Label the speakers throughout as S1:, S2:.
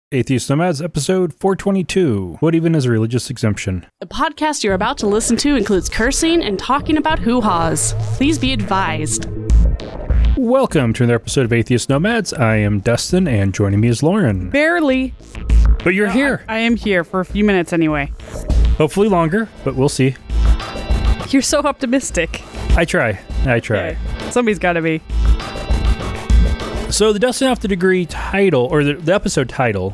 S1: Atheist Nomads, episode 422. What even is a religious exemption?
S2: The podcast you're about to listen to includes cursing and talking about hoo-haws. Please be advised.
S1: Welcome to another episode of Atheist Nomads. I am Dustin, and joining me is Lauren.
S2: Barely.
S1: But you're here.
S2: I am here for a few minutes anyway.
S1: Hopefully longer, but we'll see.
S2: You're so optimistic.
S1: I try.
S2: Okay. Somebody's got to be.
S1: So the Dustin Off the Degree title, or the episode title,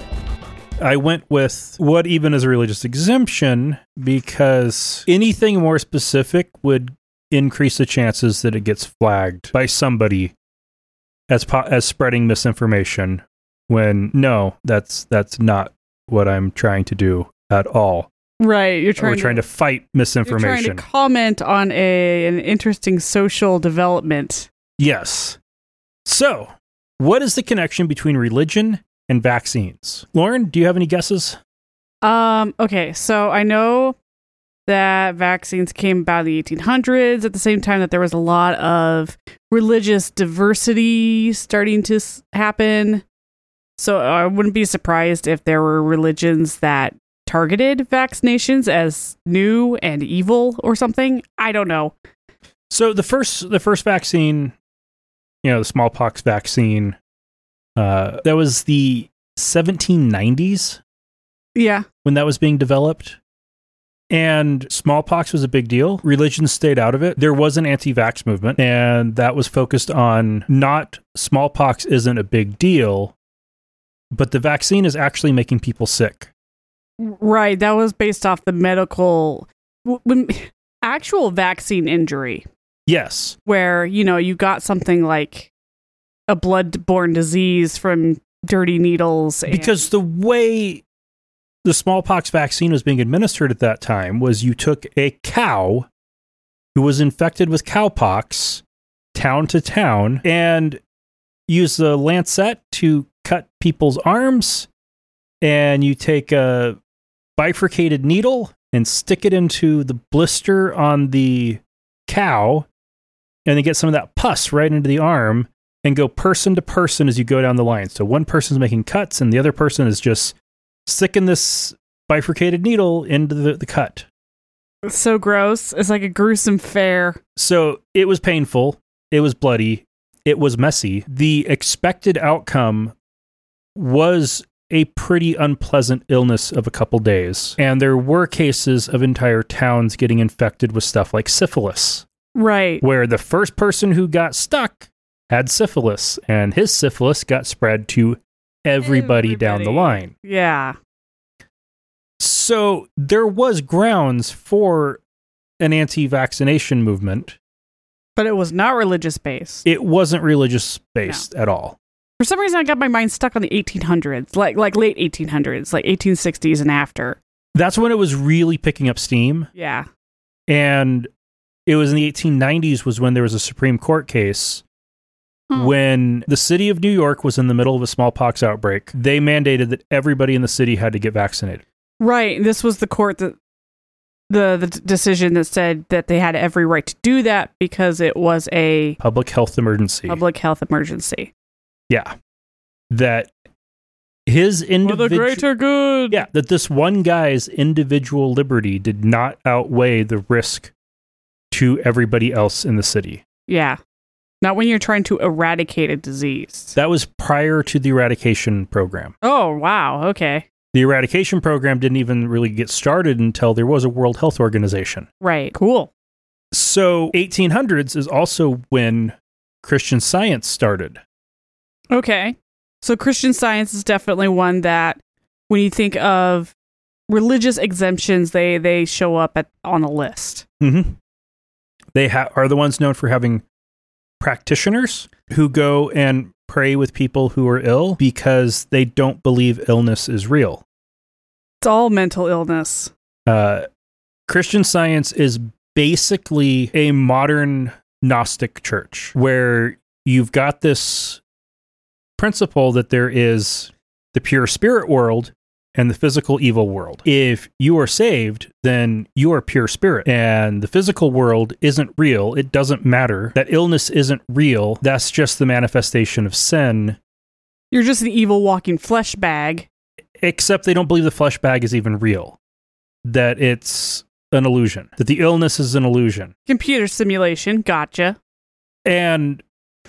S1: I went with what even is a religious exemption, because anything more specific would increase the chances that it gets flagged by somebody as spreading misinformation, when no, that's not what I'm trying to do at all.
S2: Right, we're trying to
S1: fight misinformation.
S2: You're trying to comment on an interesting social development.
S1: Yes. So, what is the connection between religion and vaccines? Lauren, do you have any guesses?
S2: Okay, so I know that vaccines came about in the 1800s at the same time that there was a lot of religious diversity starting to happen. So I wouldn't be surprised if there were religions that targeted vaccinations as new and evil or something. I don't know.
S1: So the first vaccine, the smallpox vaccine, that was the 1790s.
S2: Yeah.
S1: When that was being developed. And smallpox was a big deal. Religion stayed out of it. There was an anti-vax movement, and that was focused on not smallpox isn't a big deal, but the vaccine is actually making people sick.
S2: Right. That was based off the medical, actual vaccine injury.
S1: Yes.
S2: Where, you got something like a blood-borne disease from dirty needles.
S1: Because the way the smallpox vaccine was being administered at that time was you took a cow who was infected with cowpox town to town and used the lancet to cut people's arms, and you take a bifurcated needle and stick it into the blister on the cow, and then get some of that pus right into the arm and go person to person as you go down the line. So one person's making cuts and the other person is just sticking this bifurcated needle into the cut.
S2: It's so gross. It's like a gruesome fare.
S1: So it was painful. It was bloody. It was messy. The expected outcome was a pretty unpleasant illness of a couple days. And there were cases of entire towns getting infected with stuff like syphilis.
S2: Right.
S1: Where the first person who got stuck had syphilis, and his syphilis got spread to everybody down the line.
S2: Yeah.
S1: So there was grounds for an anti-vaccination movement.
S2: But it was not religious-based.
S1: It wasn't religious-based at all.
S2: For some reason, I got my mind stuck on the 1800s, like late 1800s, like 1860s and after.
S1: That's when it was really picking up steam.
S2: Yeah.
S1: And it was in the 1890s was when there was a Supreme Court case when the city of New York was in the middle of a smallpox outbreak. They mandated that everybody in the city had to get vaccinated.
S2: Right. This was the court that the decision that said that they had every right to do that because it was a
S1: public health emergency. Yeah. That his individual...
S2: For the greater good.
S1: Yeah, that this one guy's individual liberty did not outweigh the risk to everybody else in the city.
S2: Yeah. Not when you're trying to eradicate a disease.
S1: That was prior to the eradication program.
S2: Oh, wow. Okay.
S1: The eradication program didn't even really get started until there was a World Health Organization.
S2: Right. Cool.
S1: So 1800s is also when Christian Science started.
S2: Okay. So Christian Science is definitely one that when you think of religious exemptions, they show up on a list.
S1: Mm-hmm. They are the ones known for having practitioners who go and pray with people who are ill because they don't believe illness is real.
S2: It's all mental illness.
S1: Christian Science is basically a modern Gnostic church where you've got this principle that there is the pure spirit world and the physical evil world. If you are saved, then you are pure spirit, and the physical world isn't real. It doesn't matter. That illness isn't real. That's just the manifestation of sin.
S2: You're just an evil walking flesh bag.
S1: Except they don't believe the flesh bag is even real. That it's an illusion. That the illness is an illusion.
S2: Computer simulation. Gotcha.
S1: And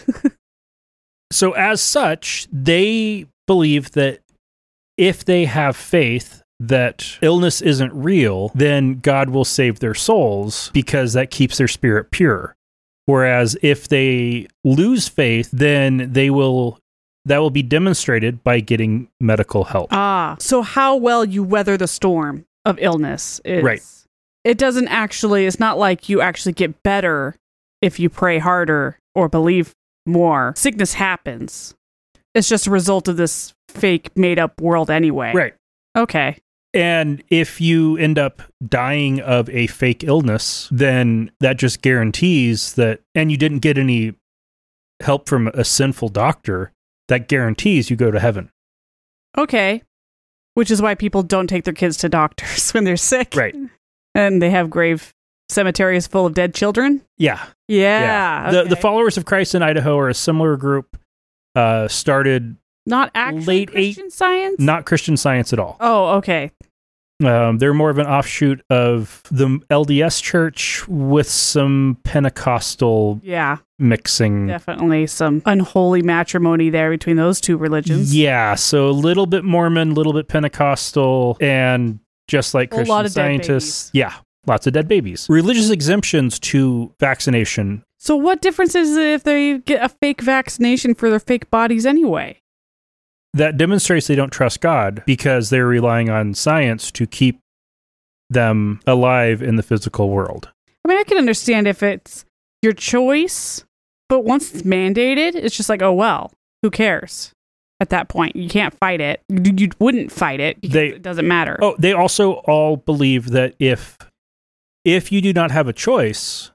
S1: so as such, they believe that if they have faith that illness isn't real, then God will save their souls because that keeps their spirit pure. Whereas if they lose faith, then that will be demonstrated by getting medical help.
S2: So how well you weather the storm of illness is...
S1: Right.
S2: It doesn't actually... It's not like you actually get better if you pray harder or believe more. Sickness happens. It's just a result of this fake, made-up world anyway.
S1: Right.
S2: Okay.
S1: And if you end up dying of a fake illness, then that just guarantees that, and you didn't get any help from a sinful doctor, that guarantees you go to heaven.
S2: Okay. Which is why people don't take their kids to doctors when they're sick.
S1: Right.
S2: And they have grave cemeteries full of dead children.
S1: Yeah.
S2: Yeah.
S1: The
S2: Okay.
S1: Followers of Christ in Idaho are a similar group, started
S2: Not actually
S1: late
S2: Christian Science?
S1: not Christian Science at all.
S2: Oh, okay.
S1: They're more of an offshoot of the LDS Church with some Pentecostal
S2: Yeah.
S1: mixing.
S2: Definitely some unholy matrimony there between those two religions.
S1: Yeah, so a little bit Mormon, a little bit Pentecostal, and just like
S2: A
S1: Christian
S2: lot of dead
S1: Scientists. Yeah, lots of dead babies. Religious exemptions to vaccination.
S2: So what difference is it if they get a fake vaccination for their fake bodies anyway?
S1: That demonstrates they don't trust God because they're relying on science to keep them alive in the physical world.
S2: I mean, I can understand if it's your choice, but once it's mandated, it's just like, oh, well, who cares? At that point, you can't fight it. You wouldn't fight it because it doesn't matter.
S1: Oh, they also all believe that if you do not have a choice,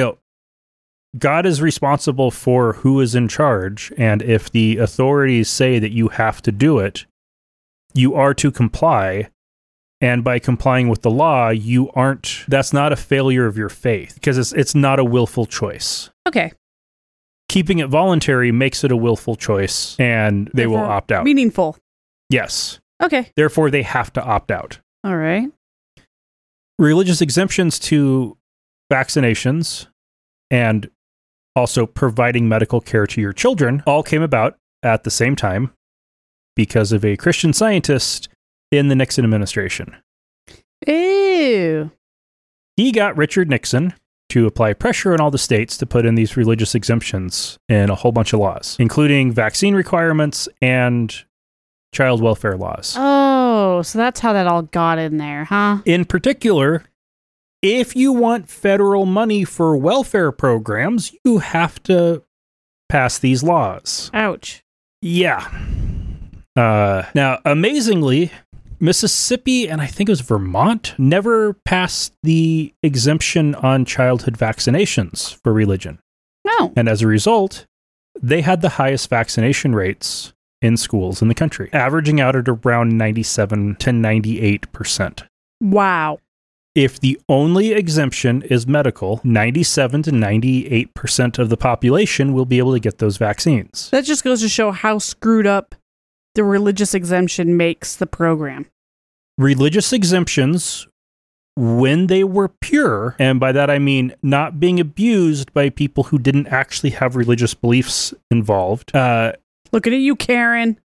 S1: God is responsible for who is in charge, and if the authorities say that you have to do it, you are to comply, and by complying with the law, that's not a failure of your faith, because it's not a willful choice.
S2: Okay.
S1: Keeping it voluntary makes it a willful choice, and they will opt out.
S2: Meaningful.
S1: Yes.
S2: Okay.
S1: Therefore, they have to opt out.
S2: All right.
S1: Religious exemptions to vaccinations and also providing medical care to your children all came about at the same time because of a Christian Scientist in the Nixon administration.
S2: Ew.
S1: He got Richard Nixon to apply pressure on all the states to put in these religious exemptions in a whole bunch of laws, including vaccine requirements and child welfare laws.
S2: Oh, so that's how that all got in there, huh?
S1: In particular, if you want federal money for welfare programs, you have to pass these laws.
S2: Ouch.
S1: Yeah. Now, amazingly, Mississippi and I think it was Vermont never passed the exemption on childhood vaccinations for religion.
S2: No.
S1: And as a result, they had the highest vaccination rates in schools in the country, averaging out at around 97 to 98%.
S2: Wow.
S1: If the only exemption is medical, 97 to 98% of the population will be able to get those vaccines.
S2: That just goes to show how screwed up the religious exemption makes the program.
S1: Religious exemptions, when they were pure, and by that I mean not being abused by people who didn't actually have religious beliefs involved,
S2: looking at you, Karen,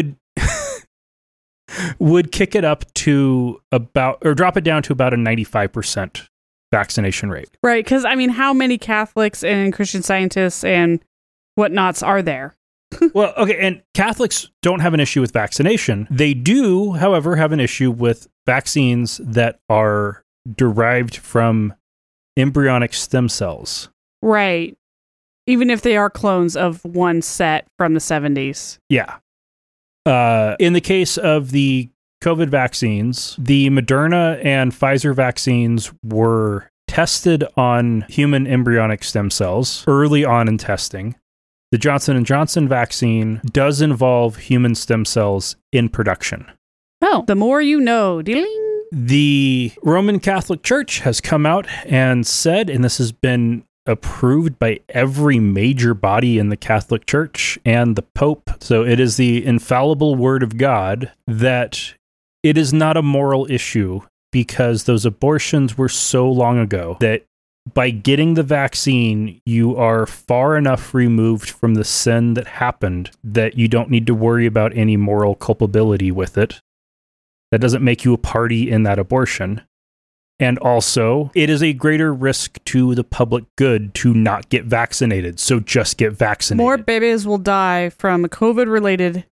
S1: would kick it up to drop it down to about a 95% vaccination rate.
S2: Right, because I mean, how many Catholics and Christian Scientists and whatnots are there?
S1: Well, okay, and Catholics don't have an issue with vaccination. They do, however, have an issue with vaccines that are derived from embryonic stem cells.
S2: Right. Even if they are clones of one set from the 70s.
S1: Yeah. In the case of the COVID vaccines, the Moderna and Pfizer vaccines were tested on human embryonic stem cells early on in testing. The Johnson & Johnson vaccine does involve human stem cells in production.
S2: Oh, the more you know. Ding.
S1: The Roman Catholic Church has come out and said, and this has been approved by every major body in the Catholic Church and the Pope. So it is the infallible word of God that it is not a moral issue because those abortions were so long ago that by getting the vaccine, you are far enough removed from the sin that happened that you don't need to worry about any moral culpability with it. That doesn't make you a party in that abortion. And also, it is a greater risk to the public good to not get vaccinated. So just get vaccinated.
S2: More babies will die from a COVID-related,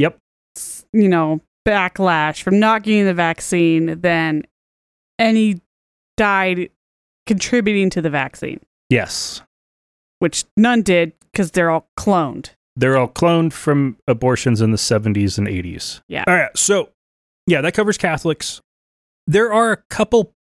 S2: backlash from not getting the vaccine than any died contributing to the vaccine.
S1: Yes.
S2: Which none did because they're all cloned.
S1: They're all cloned from abortions in the 70s and 80s.
S2: Yeah.
S1: All right. So, yeah, that covers Catholics. There are a couple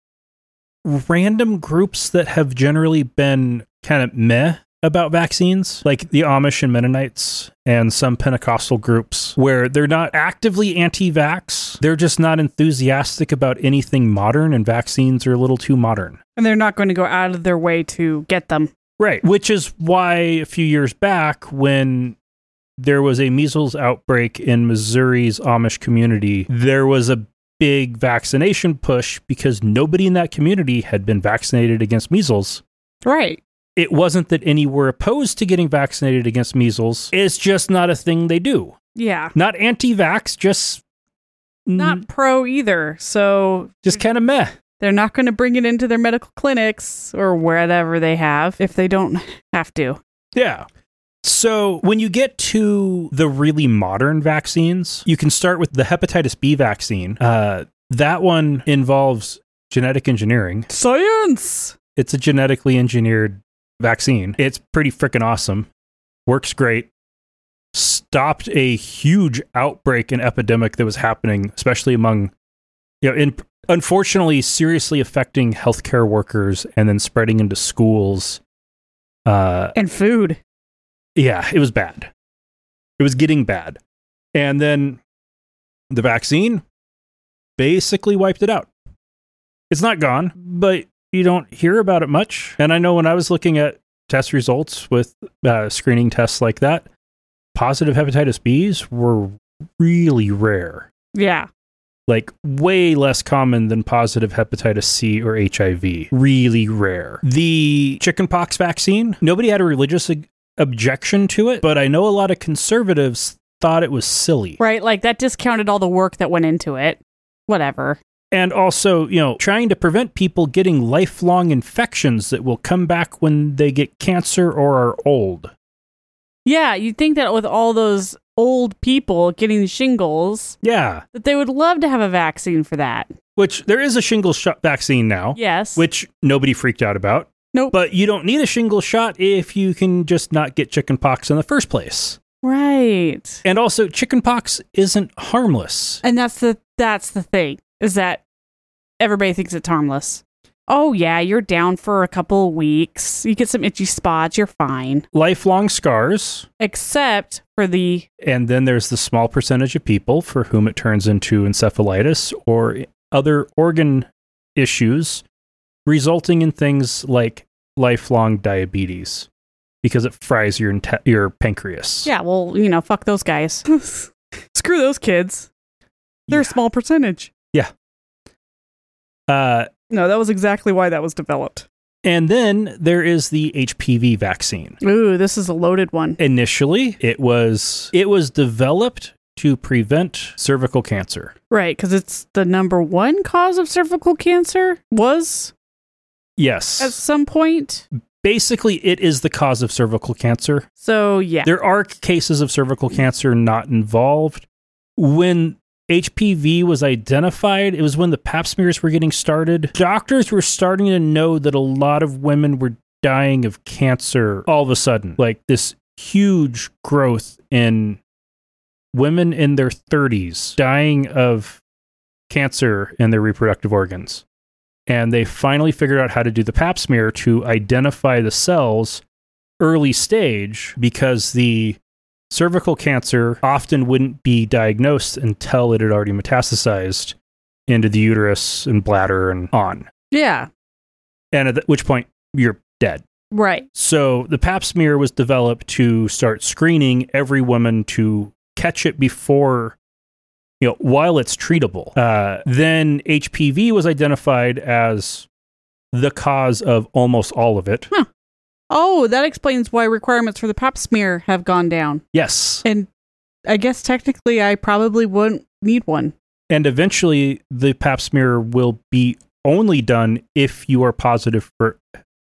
S1: random groups that have generally been kind of meh about vaccines, like the Amish and Mennonites and some Pentecostal groups where they're not actively anti-vax. They're just not enthusiastic about anything modern, and vaccines are a little too modern.
S2: And they're not going to go out of their way to get them.
S1: Right. Which is why a few years back when there was a measles outbreak in Missouri's Amish community, there was a big vaccination push because nobody in that community had been vaccinated against measles.
S2: Right.
S1: It wasn't that any were opposed to getting vaccinated against measles. It's just not a thing they do.
S2: Yeah.
S1: Not anti-vax, just...
S2: not pro either. So...
S1: just kind of meh.
S2: They're not going to bring it into their medical clinics or wherever they have if they don't have to.
S1: Yeah. So when you get to the really modern vaccines, you can start with the hepatitis B vaccine. That one involves genetic engineering.
S2: Science!
S1: It's a genetically engineered vaccine. It's pretty freaking awesome. Works great. Stopped a huge outbreak and epidemic that was happening, especially among, unfortunately, seriously affecting healthcare workers and then spreading into schools.
S2: And food.
S1: Yeah, it was bad. It was getting bad. And then the vaccine basically wiped it out. It's not gone, but you don't hear about it much. And I know when I was looking at test results with screening tests like that, positive hepatitis Bs were really rare.
S2: Yeah.
S1: Like way less common than positive hepatitis C or HIV. Really rare. The chickenpox vaccine, nobody had a religious objection to it, but I know a lot of conservatives thought it was silly.
S2: Right, like that discounted all the work that went into it. Whatever.
S1: And also, trying to prevent people getting lifelong infections that will come back when they get cancer or are old.
S2: Yeah, you'd think that with all those old people getting shingles,
S1: yeah,
S2: that they would love to have a vaccine for that.
S1: Which there is a shingles shot vaccine now.
S2: Yes.
S1: Which nobody freaked out about.
S2: Nope.
S1: But you don't need a shingles shot if you can just not get chickenpox in the first place.
S2: Right.
S1: And also, chickenpox isn't harmless.
S2: And that's the thing, is that everybody thinks it's harmless. Oh, yeah, you're down for a couple of weeks. You get some itchy spots, you're fine.
S1: Lifelong scars.
S2: Except for the...
S1: And then there's the small percentage of people for whom it turns into encephalitis or other organ issues, resulting in things like lifelong diabetes because it fries your pancreas.
S2: Yeah, well, fuck those guys. Screw those kids. They're a small percentage.
S1: Yeah.
S2: No, that was exactly why that was developed.
S1: And then there is the HPV vaccine.
S2: Ooh, this is a loaded one.
S1: Initially, it was developed to prevent cervical cancer.
S2: Right, because it's the number one cause of cervical cancer was?
S1: Yes.
S2: At some point?
S1: Basically, it is the cause of cervical cancer.
S2: So, yeah.
S1: There are cases of cervical cancer not involved. When HPV was identified, it was when the pap smears were getting started. Doctors were starting to know that a lot of women were dying of cancer all of a sudden. Like this huge growth in women in their 30s dying of cancer in their reproductive organs. And they finally figured out how to do the pap smear to identify the cells early stage, because the cervical cancer often wouldn't be diagnosed until it had already metastasized into the uterus and bladder and on.
S2: Yeah.
S1: And at which point, you're dead.
S2: Right.
S1: So the pap smear was developed to start screening every woman to catch it before, while it's treatable. Then HPV was identified as the cause of almost all of it.
S2: Huh. Oh, that explains why requirements for the pap smear have gone down.
S1: Yes.
S2: And I guess technically I probably wouldn't need one.
S1: And eventually the pap smear will be only done if you are positive for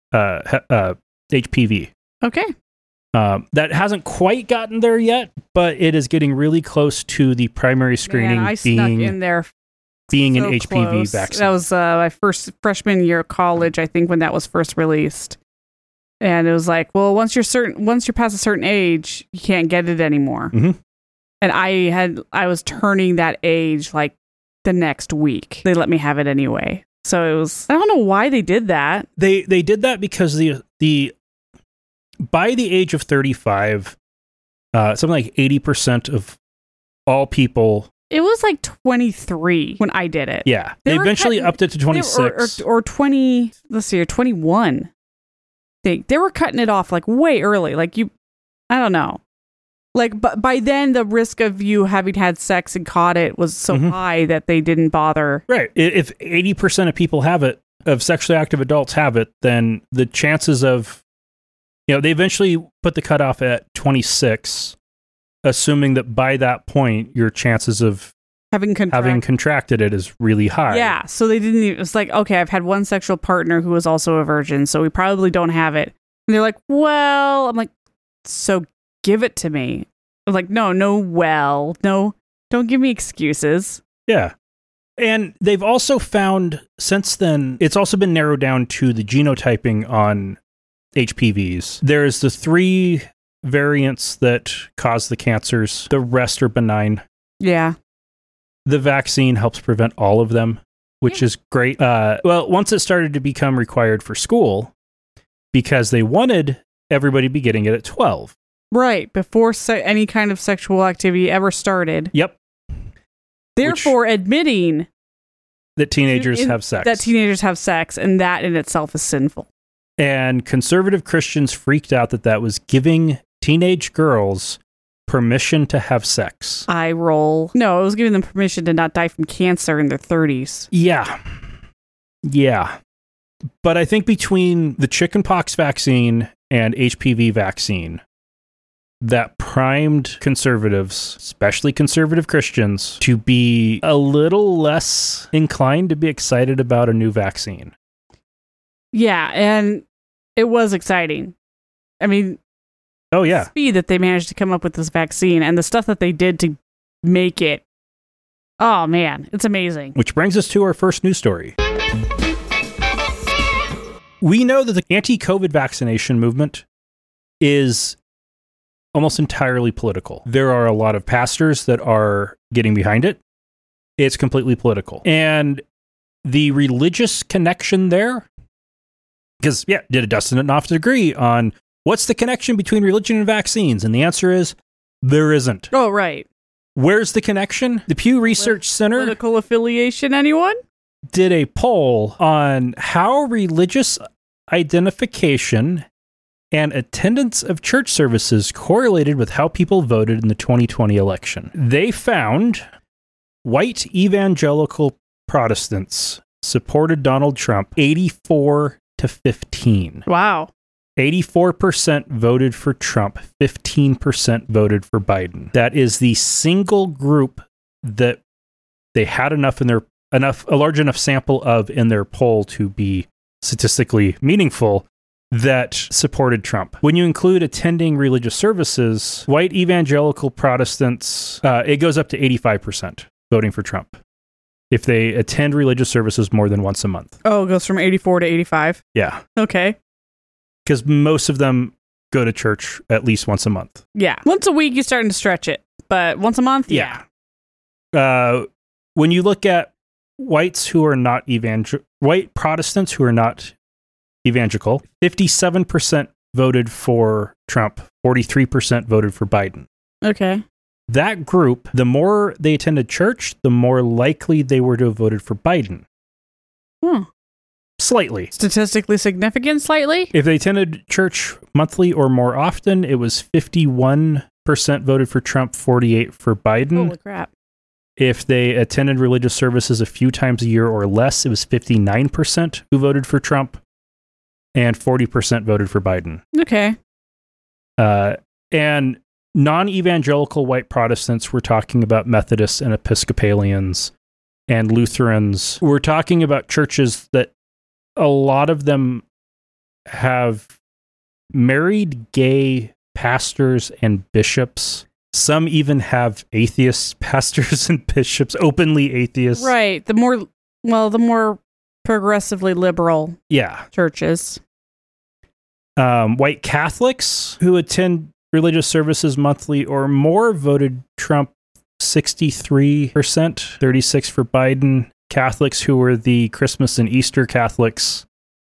S1: HPV.
S2: Okay.
S1: That hasn't quite gotten there yet, but it is getting really close to the primary screening
S2: Man, I snuck in there
S1: being
S2: so
S1: an HPV
S2: close.
S1: vaccine.
S2: That was my first freshman year of college, I think, when that was first released. And it was like, well, once you're past a certain age, you can't get it anymore.
S1: Mm-hmm.
S2: And I was turning that age like the next week. They let me have it anyway. So it was, I don't know why they did that.
S1: They did that because the by the age of 35, something like 80% of all people.
S2: It was like 23 when I did it.
S1: Yeah, they eventually upped it to 26
S2: or 20. Let's see, or 21. They were cutting it off like way early. Like I don't know. Like, but by then the risk of you having had sex and caught it was so high that they didn't bother.
S1: Right. If 80% of people have it, of sexually active adults have it, then the chances of, they eventually put the cutoff at 26, assuming that by that point your chances of having contracted it is really high.
S2: Yeah. So they didn't even, it's like, okay, I've had one sexual partner who was also a virgin, so we probably don't have it. And they're like, well, I'm like, so give it to me. I'm like, no, don't give me excuses.
S1: Yeah. And they've also found since then, it's also been narrowed down to the genotyping on HPVs. There's the 3 variants that cause the cancers. The rest are benign.
S2: Yeah.
S1: The vaccine helps prevent all of them, which is great. Well, once it started to become required for school, because they wanted everybody to be getting it at 12.
S2: Right, before any kind of sexual activity ever started.
S1: Yep.
S2: Therefore, admitting
S1: that teenagers have sex.
S2: That teenagers have sex, and that in itself is sinful.
S1: And conservative Christians freaked out that was giving teenage girls permission to have sex.
S2: I roll. No, it was giving them permission to not die from cancer in their 30s.
S1: Yeah. Yeah. But I think between the chickenpox vaccine and HPV vaccine, that primed conservatives, especially conservative Christians, to be a little less inclined to be excited about a new vaccine.
S2: Yeah, and it was exciting. I mean,
S1: oh yeah,
S2: the speed that they managed to come up with this vaccine and the stuff that they did to make it. Oh man, it's amazing.
S1: Which brings us to our first news story. We know that the anti-COVID vaccination movement is almost entirely political. There are a lot of pastors that are getting behind it. It's completely political. And the religious connection there, because, did Dustin and Knopf agree on what's the connection between religion and vaccines? And the answer is there isn't.
S2: Oh, right.
S1: Where's the connection? The Pew Research Center.
S2: Political affiliation, anyone?
S1: Did a poll on how religious identification and attendance of church services correlated with how people voted in the 2020 election. They found white evangelical Protestants supported Donald Trump 84 to 15.
S2: Wow.
S1: 84% voted for Trump, 15% voted for Biden. That is the single group that they had a large enough sample of in their poll to be statistically meaningful that supported Trump. When you include attending religious services, white evangelical Protestants, it goes up to 85% voting for Trump if they attend religious services more than once a month.
S2: Oh, it goes from 84 to 85?
S1: Yeah.
S2: Okay.
S1: Because most of them go to church at least once a month.
S2: Yeah. Once a week, you're starting to stretch it. But once a month?
S1: Yeah. When you look at white Protestants who are not evangelical, 57% voted for Trump, 43% voted for Biden.
S2: Okay.
S1: That group, the more they attended church, the more likely they were to have voted for Biden. Slightly.
S2: Statistically significant, slightly?
S1: If they attended church monthly or more often, it was 51% voted for Trump, 48% for Biden.
S2: Holy crap.
S1: If they attended religious services a few times a year or less, it was 59% who voted for Trump and 40% voted for Biden.
S2: Okay.
S1: And non-evangelical white Protestants, we're talking about Methodists and Episcopalians and Lutherans. We're talking about churches that a lot of them have married gay pastors and bishops. Some even have atheist pastors and bishops, openly atheists.
S2: Right. The more progressively liberal churches.
S1: White Catholics who attend religious services monthly or more voted Trump 63%, 36% for Biden. Catholics who were the Christmas and Easter Catholics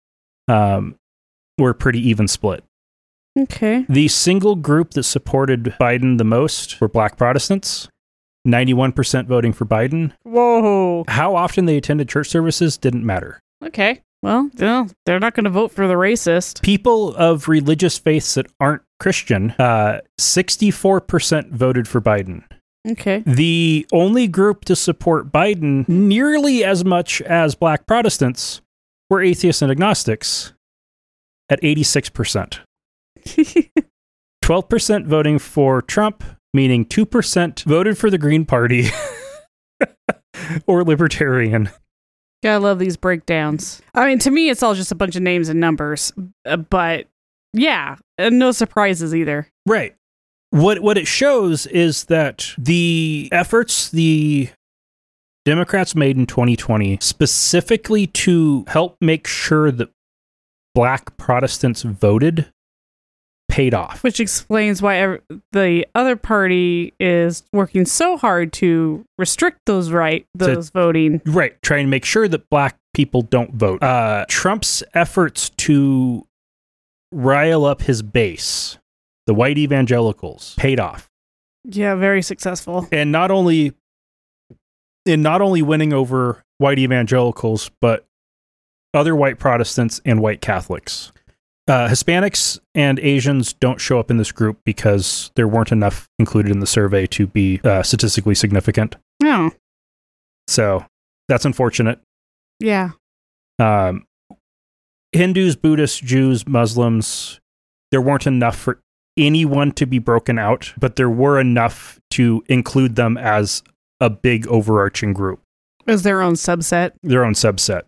S1: were pretty even split.
S2: Okay.
S1: The single group that supported Biden the most were Black Protestants, 91% voting for Biden.
S2: Whoa.
S1: How often they attended church services didn't matter.
S2: Okay. Well, they're not going to vote for the racist.
S1: People of religious faiths that aren't Christian, 64% voted for Biden.
S2: Okay.
S1: The only group to support Biden nearly as much as Black Protestants were atheists and agnostics at 86%. 12% voting for Trump, meaning 2% voted for the Green Party or Libertarian.
S2: Gotta love these breakdowns. I mean, to me, it's all just a bunch of names and numbers. But yeah, no surprises either.
S1: Right. What it shows is that the efforts the Democrats made in 2020 specifically to help make sure that Black Protestants voted paid off.
S2: Which explains why the other party is working so hard to restrict those voting.
S1: Right, trying to make sure that Black people don't vote. Trump's efforts to rile up his base, the white evangelicals, paid off.
S2: Yeah, very successful.
S1: And not only winning over white evangelicals, but other white Protestants and white Catholics. Hispanics and Asians don't show up in this group because there weren't enough included in the survey to be statistically significant.
S2: Oh.
S1: So that's unfortunate.
S2: Yeah.
S1: Hindus, Buddhists, Jews, Muslims, there weren't enough for anyone to be broken out, but there were enough to include them as a big overarching group.
S2: As their own subset.
S1: Their own subset.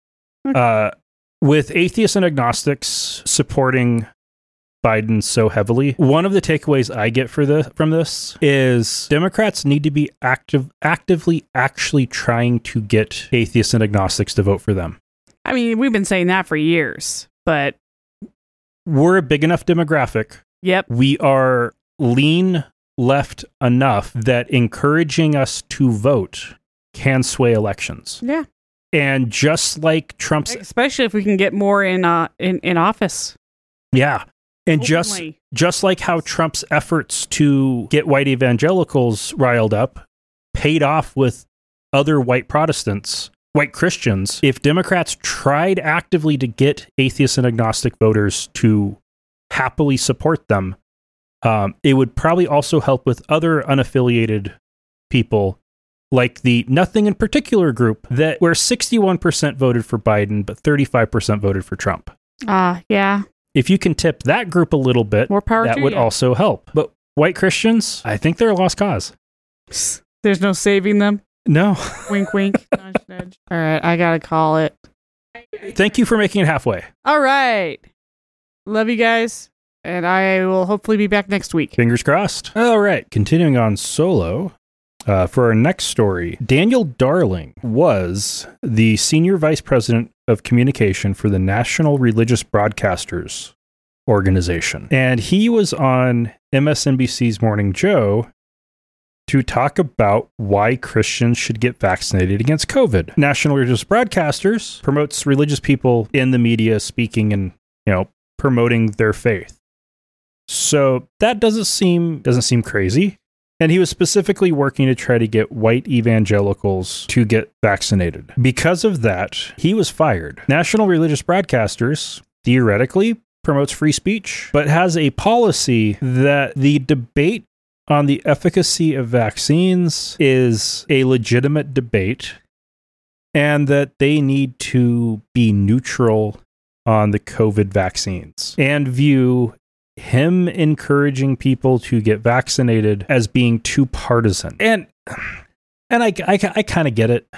S1: Okay. With atheists and agnostics supporting Biden so heavily, one of the takeaways I get from this is Democrats need to be actively actually trying to get atheists and agnostics to vote for them.
S2: I mean, we've been saying that for years, but
S1: we're a big enough demographic.
S2: Yep.
S1: We are lean left enough that encouraging us to vote can sway elections.
S2: Yeah.
S1: And just like Trump's...
S2: Especially if we can get more in office.
S1: Yeah. And
S2: openly.
S1: just like how Trump's efforts to get white evangelicals riled up paid off with other white Protestants, white Christians, if Democrats tried actively to get atheist and agnostic voters to happily support them, it would probably also help with other unaffiliated people like the Nothing in Particular group where 61% voted for Biden, but 35% voted for Trump.
S2: Yeah.
S1: If you can tip that group a little bit,
S2: more power
S1: that would also help. But white Christians, I think they're a lost cause.
S2: There's no saving them?
S1: No.
S2: Wink, wink. Nudge, nudge. All right, I gotta call it.
S1: Thank you for making it halfway.
S2: All right. Love you guys, and I will hopefully be back next week.
S1: Fingers crossed. All right, continuing on solo. For our next story, Daniel Darling was the Senior Vice President of Communication for the National Religious Broadcasters Organization. And he was on MSNBC's Morning Joe to talk about why Christians should get vaccinated against COVID. National Religious Broadcasters promotes religious people in the media speaking and, promoting their faith. So that doesn't seem crazy. And he was specifically working to try to get white evangelicals to get vaccinated. Because of that, he was fired. National Religious Broadcasters theoretically promotes free speech, but has a policy that the debate on the efficacy of vaccines is a legitimate debate and that they need to be neutral on the COVID vaccines and view him encouraging people to get vaccinated as being too partisan. And I kind of get it.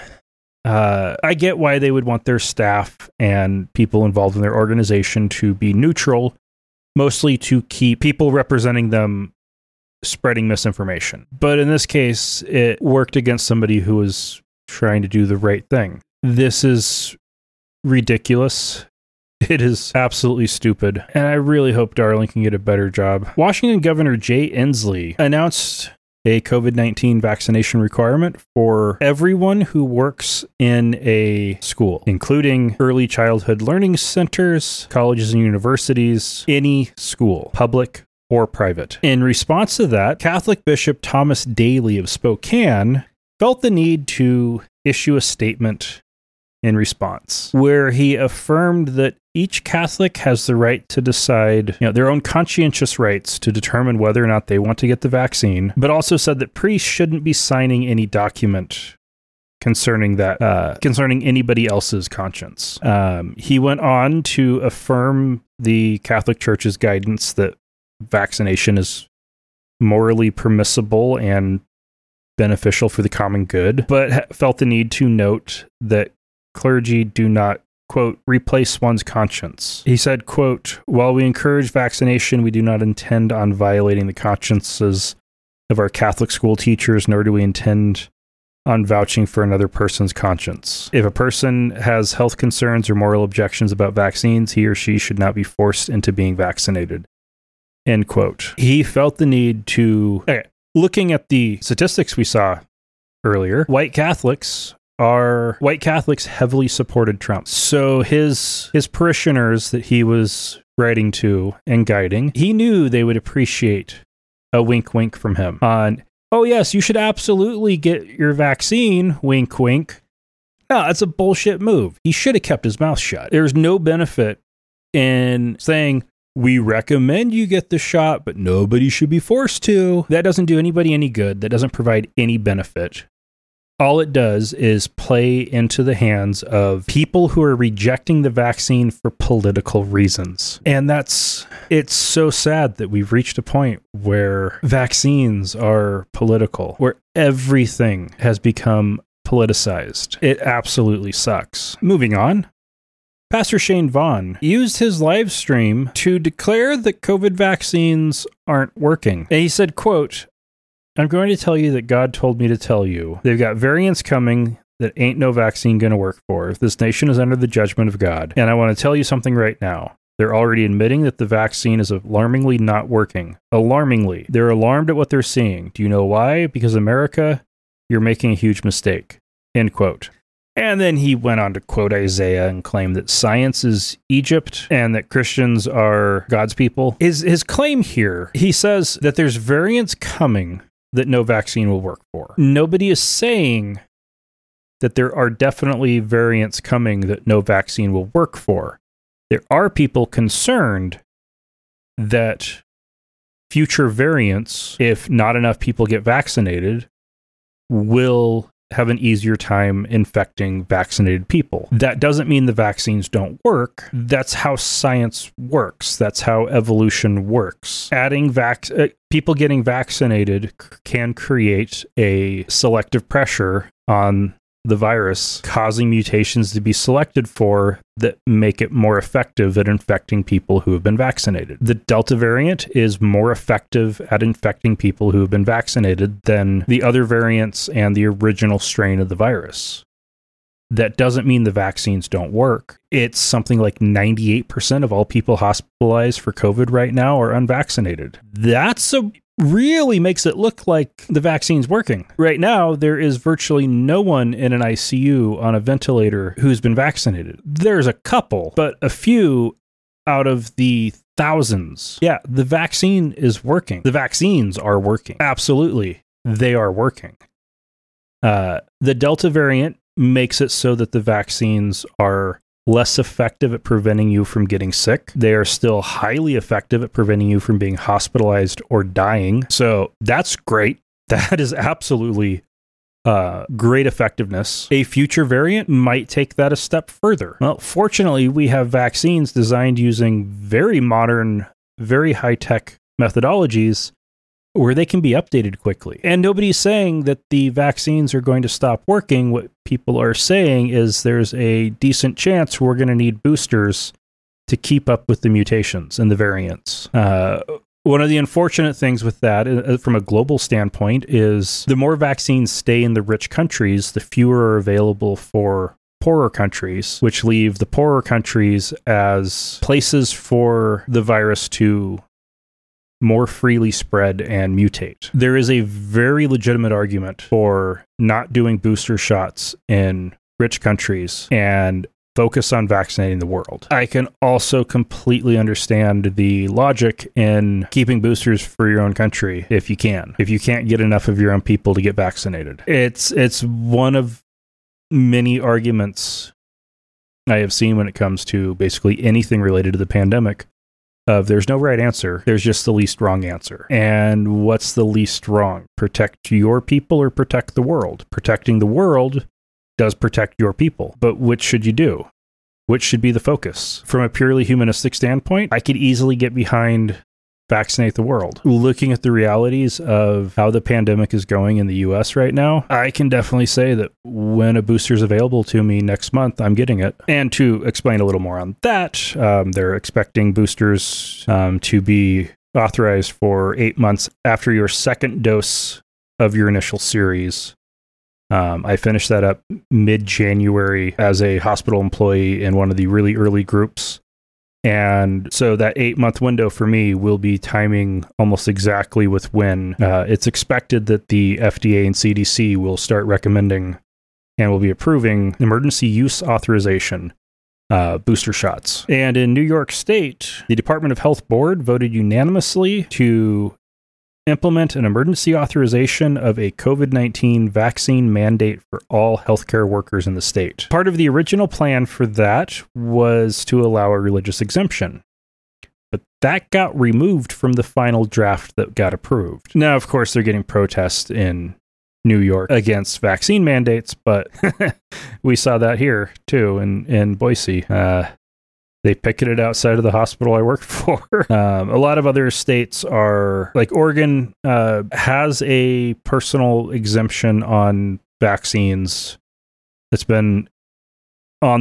S1: I get why they would want their staff and people involved in their organization to be neutral, mostly to keep people representing them spreading misinformation. But in this case, it worked against somebody who was trying to do the right thing. This is ridiculous. It is absolutely stupid. And I really hope Darling can get a better job. Washington Governor Jay Inslee announced a COVID-19 vaccination requirement for everyone who works in a school, including early childhood learning centers, colleges and universities, any school, public or private. In response to that, Catholic Bishop Thomas Daly of Spokane felt the need to issue a statement in response, where he affirmed that each Catholic has the right to decide, their own conscientious rights to determine whether or not they want to get the vaccine, but also said that priests shouldn't be signing any document concerning anybody else's conscience. He went on to affirm the Catholic Church's guidance that vaccination is morally permissible and beneficial for the common good, but felt the need to note that clergy do not, quote, replace one's conscience. He said, quote, while we encourage vaccination, we do not intend on violating the consciences of our Catholic school teachers, nor do we intend on vouching for another person's conscience. If a person has health concerns or moral objections about vaccines, he or she should not be forced into being vaccinated. End quote. He felt the need to... Okay, looking at the statistics we saw earlier, white Catholics heavily supported Trump. So his parishioners that he was writing to and guiding, he knew they would appreciate a wink wink from him on, oh yes, you should absolutely get your vaccine, wink wink. No, that's a bullshit move. He should have kept his mouth shut. There's no benefit in saying, we recommend you get the shot, but nobody should be forced to. That doesn't do anybody any good. That doesn't provide any benefit. All it does is play into the hands of people who are rejecting the vaccine for political reasons. And it's so sad that we've reached a point where vaccines are political, where everything has become politicized. It absolutely sucks. Moving on. Pastor Shane Vaughn used his live stream to declare that COVID vaccines aren't working. And he said, quote, I'm going to tell you that God told me to tell you. They've got variants coming that ain't no vaccine going to work for. This nation is under the judgment of God. And I want to tell you something right now. They're already admitting that the vaccine is alarmingly not working. Alarmingly. They're alarmed at what they're seeing. Do you know why? Because America, you're making a huge mistake. End quote. And then he went on to quote Isaiah and claim that science is Egypt and that Christians are God's people. His claim here, he says that there's variants coming that no vaccine will work for. Nobody is saying that there are definitely variants coming that no vaccine will work for. There are people concerned that future variants, if not enough people get vaccinated, will have an easier time infecting vaccinated people. That doesn't mean the vaccines don't work. That's how science works. That's how evolution works. Adding people getting vaccinated can create a selective pressure on the virus, causing mutations to be selected for that make it more effective at infecting people who have been vaccinated. The Delta variant is more effective at infecting people who have been vaccinated than the other variants and the original strain of the virus. That doesn't mean the vaccines don't work. It's something like 98% of all people hospitalized for COVID right now are unvaccinated. Really makes it look like the vaccine's working. Right now, there is virtually no one in an ICU on a ventilator who's been vaccinated. There's a couple, but a few out of the thousands. Yeah, the vaccine is working. The vaccines are working. Absolutely. they are working. The Delta variant makes it so that the vaccines are less effective at preventing you from getting sick. They are still highly effective at preventing you from being hospitalized or dying. So that's great. That is absolutely great effectiveness. A future variant might take that a step further. Well, fortunately, we have vaccines designed using very modern, very high-tech methodologies where they can be updated quickly. And nobody's saying that the vaccines are going to stop working. What people are saying is there's a decent chance we're going to need boosters to keep up with the mutations and the variants. One of the unfortunate things with that, from a global standpoint, is the more vaccines stay in the rich countries, the fewer are available for poorer countries, which leave the poorer countries as places for the virus to more freely spread and mutate. There is a very legitimate argument for not doing booster shots in rich countries and focus on vaccinating the world. I can also completely understand the logic in keeping boosters for your own country if you can. If you can't get enough of your own people to get vaccinated. It's one of many arguments I have seen when it comes to basically anything related to the pandemic. There's no right answer. There's just the least wrong answer. And what's the least wrong? Protect your people or protect the world? Protecting the world does protect your people. But which should you do? Which should be the focus? From a purely humanistic standpoint, I could easily get behind vaccinate the world. Looking at the realities of how the pandemic is going in the US right now, I can definitely say that when a booster is available to me next month, I'm getting it. And to explain a little more on that, they're expecting boosters to be authorized for 8 months after your second dose of your initial series. I finished that up mid-January as a hospital employee in one of the really early groups. And so that 8-month window for me will be timing almost exactly with when it's expected that the FDA and CDC will start recommending and will be approving emergency use authorization booster shots. And in New York State, the Department of Health Board voted unanimously to implement an emergency authorization of a COVID-19 vaccine mandate for all healthcare workers in the state. Part of the original plan for that was to allow a religious exemption, but that got removed from the final draft that got approved. Now, of course, they're getting protests in New York against vaccine mandates, but we saw that here, too, in Boise. They picketed outside of the hospital I worked for. A lot of other states are, like Oregon has a personal exemption on vaccines that's been on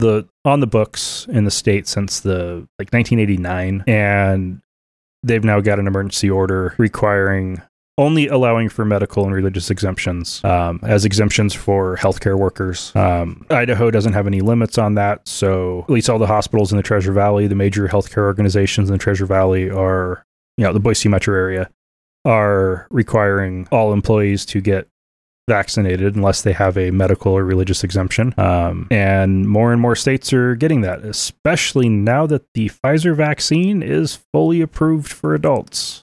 S1: the books in the state since the 1989, and they've now got an emergency order requiring only allowing for medical and religious exemptions as exemptions for healthcare workers. Idaho doesn't have any limits on that, so at least all the hospitals in the Treasure Valley, the major healthcare organizations in the Treasure Valley are, the Boise metro area, are requiring all employees to get vaccinated unless they have a medical or religious exemption. And more states are getting that, especially now that the Pfizer vaccine is fully approved for adults.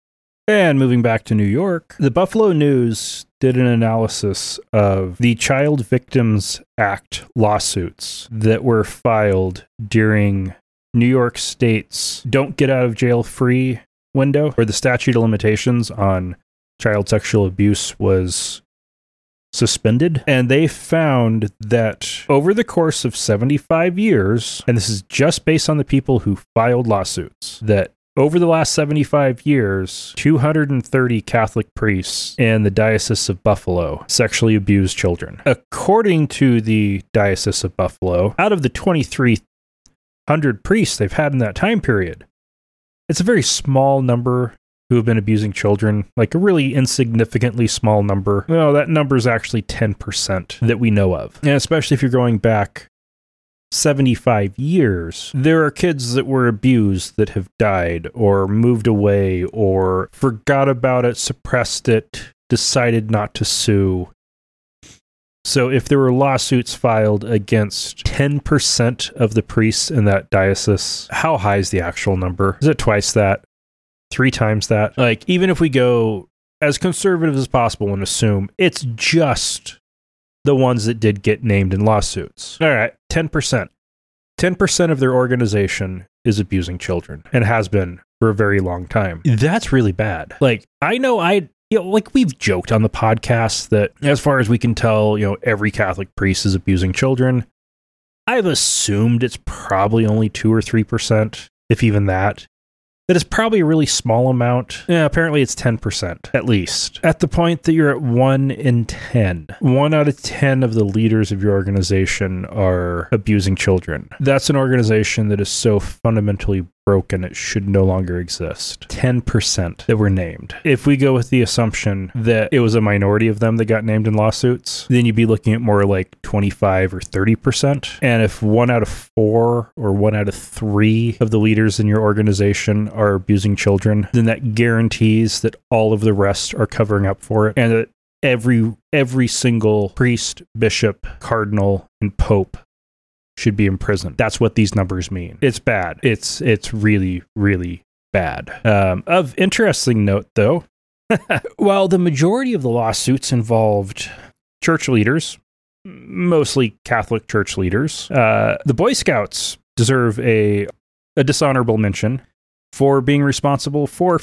S1: And moving back to New York, the Buffalo News did an analysis of the Child Victims Act lawsuits that were filed during New York State's don't get out of jail free window, where the statute of limitations on child sexual abuse was suspended. And they found that over the course of 75 years, and this is just based on the people who filed lawsuits, that over the last 75 years, 230 Catholic priests in the Diocese of Buffalo sexually abused children. According to the Diocese of Buffalo, out of the 2,300 priests they've had in that time period, it's a very small number who have been abusing children, like a really insignificantly small number. Well, that number is actually 10% that we know of. And especially if you're going back 75 years, there are kids that were abused that have died or moved away or forgot about it, suppressed it, decided not to sue. So if there were lawsuits filed against 10% of the priests in that diocese, how high is the actual number? Is it twice that? 3 times that? Like, even if we go as conservative as possible and assume it's just the ones that did get named in lawsuits. All right, 10%. 10% of their organization is abusing children and has been for a very long time. That's really bad. Like, I know like we've joked on the podcast that as far as we can tell, every Catholic priest is abusing children. I've assumed it's probably only 2 or 3%, if even that. That is probably a really small amount. Yeah, apparently it's 10%, at least. At the point that you're at 1 in 10. 1 out of 10 of the leaders of your organization are abusing children. That's an organization that is so fundamentally broken it should no longer exist. 10% that were named. If we go with the assumption that it was a minority of them that got named in lawsuits, then you'd be looking at more like 25 or 30%. And if 1 out of 4 or 1 out of 3 of the leaders in your organization are abusing children, then that guarantees that all of the rest are covering up for it, and that every single priest, bishop, cardinal, and pope should be imprisoned. That's what these numbers mean. It's bad. It's really, really bad. Of interesting note, though, while the majority of the lawsuits involved church leaders, mostly Catholic church leaders, the Boy Scouts deserve a dishonorable mention for being responsible for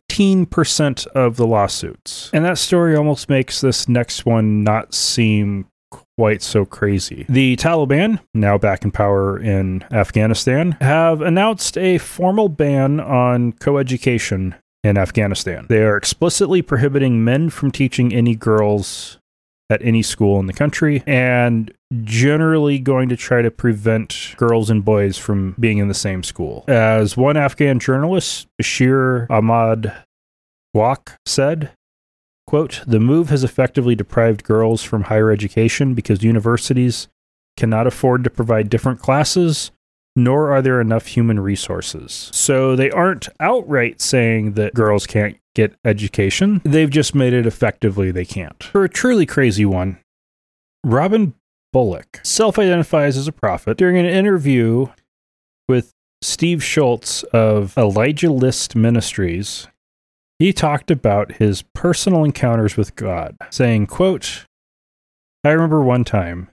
S1: 15% of the lawsuits. And that story almost makes this next one not seem quite so crazy. The Taliban, now back in power in Afghanistan, have announced a formal ban on coeducation in Afghanistan. They are explicitly prohibiting men from teaching any girls at any school in the country, and generally going to try to prevent girls and boys from being in the same school. As one Afghan journalist, Bashir Ahmad Waq, said, quote, "The move has effectively deprived girls from higher education because universities cannot afford to provide different classes, nor are there enough human resources." So they aren't outright saying that girls can't get education. They've just made it effectively they can't. For a truly crazy one, Robin Bullock self-identifies as a prophet. During an interview with Steve Schultz of Elijah List Ministries, he talked about his personal encounters with God, saying, quote, "I remember one time,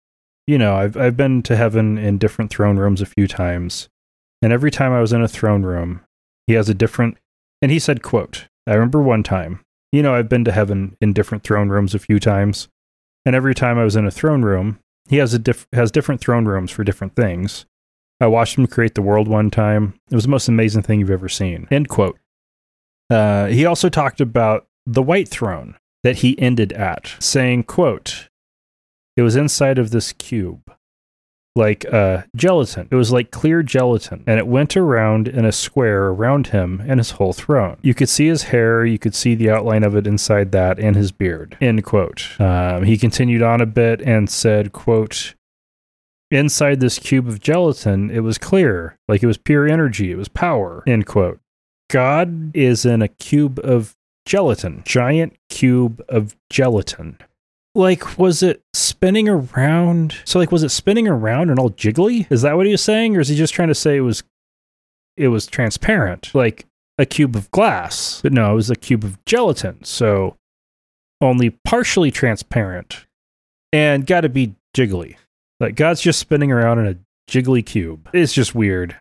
S1: I've been to heaven in different throne rooms a few times, and every time I was in a throne room, he has a different," and he said, quote, "I remember one time, I've been to heaven in different throne rooms a few times, and every time I was in a throne room, he has different throne rooms for different things. I watched him create the world one time. It was the most amazing thing you've ever seen," end quote. He also talked about the white throne that he ended at, saying, quote, "It was inside of this cube, like gelatin. It was like clear gelatin, and it went around in a square around him and his whole throne. You could see his hair, you could see the outline of it inside that, and his beard," end quote. He continued on a bit and said, quote, "Inside this cube of gelatin, it was clear, like it was pure energy, it was power," end quote. God is in a cube of gelatin, giant cube of gelatin. Like, was it spinning around? So, like, was it spinning around and all jiggly? Is that what he was saying? Or is he just trying to say it was transparent, like a cube of glass? But no, it was a cube of gelatin. So, only partially transparent and got to be jiggly. Like, God's just spinning around in a jiggly cube. It's just weird.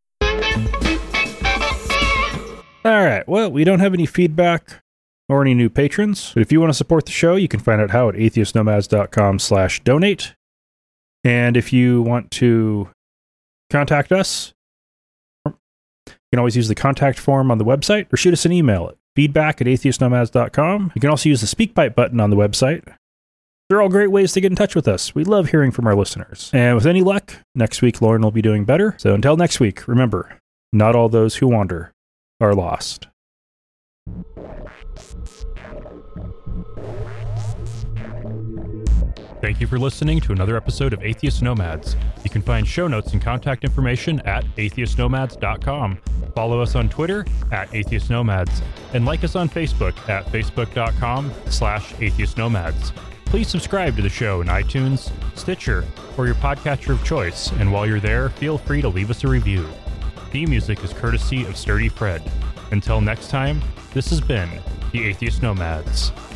S1: All right, well, we don't have any feedback or any new patrons, but if you want to support the show, you can find out how at atheistnomads.com/donate. And if you want to contact us, you can always use the contact form on the website or shoot us an email at feedback@atheistnomads.com. You can also use the SpeakPipe button on the website. They're all great ways to get in touch with us. We love hearing from our listeners. And with any luck, next week Lauren will be doing better. So until next week, remember, not all those who wander are lost.
S3: Thank you for listening to another episode of Atheist Nomads. You can find show notes and contact information at atheistnomads.com. Follow us on Twitter at Atheist Nomads, and like us on Facebook at facebook.com/atheistnomads. Please subscribe to the show in iTunes, Stitcher, or your podcatcher of choice, and while you're there, feel free to leave us a review. Theme music is courtesy of Sturdy Fred. Until next time, this has been the Atheist Nomads.